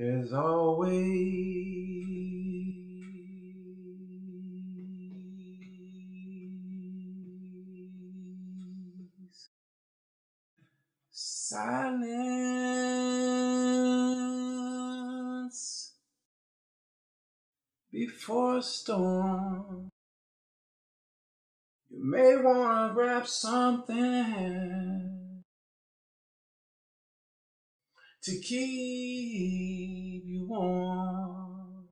There's always silence before a storm. You may want to grab something to keep you warm,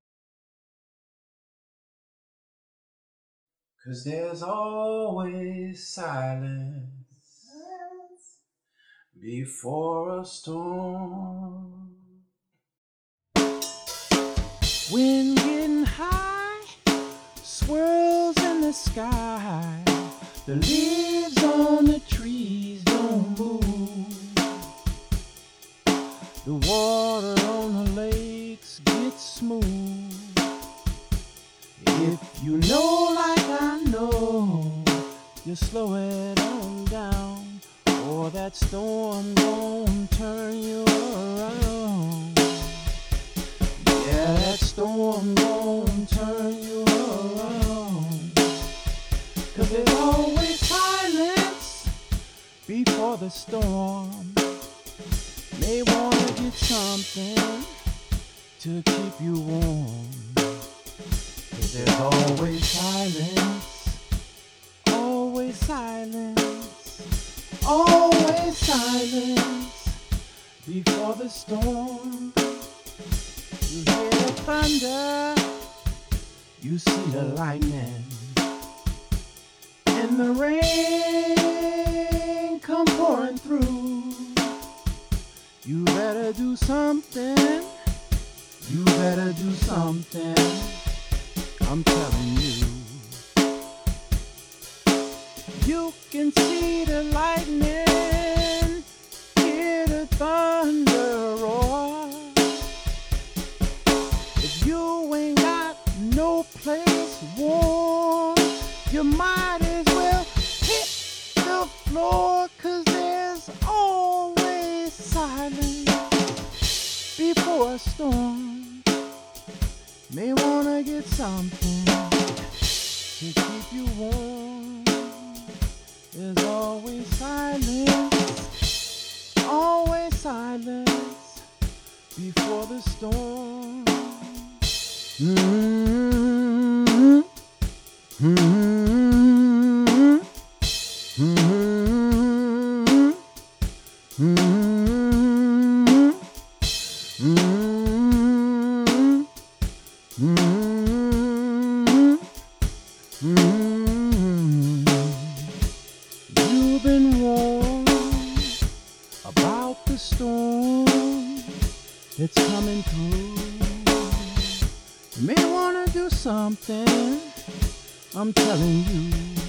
'cause there's always silence before a storm. Wind getting high, swirls in the sky, the leaves on the trees don't move, the water on the lakes gets smooth. If you know like I know, you slow it on down, or that storm gon' turn you around. Yeah, that storm gon' turn you around, 'cause there's always silence before the storm. May wanna get something to keep you warm, 'cause there's always silence, always silence, always silence before the storm. You hear the thunder, you see the lightning, and the rain come pouring through. You better do something, you better do something, I'm telling you. You can see the lightning, hear the thunder roar. If you ain't got no place warm, you might as well hit the floor, 'cause there's always silence before a storm. May wanna get something to keep you warm. There's always silence before the storm. Mm-hmm. Mm-hmm. Mm-hmm. Mm-hmm. Mm-hmm. Mm-hmm. You've been warned about the storm that's coming through. You may want to do something, I'm telling you.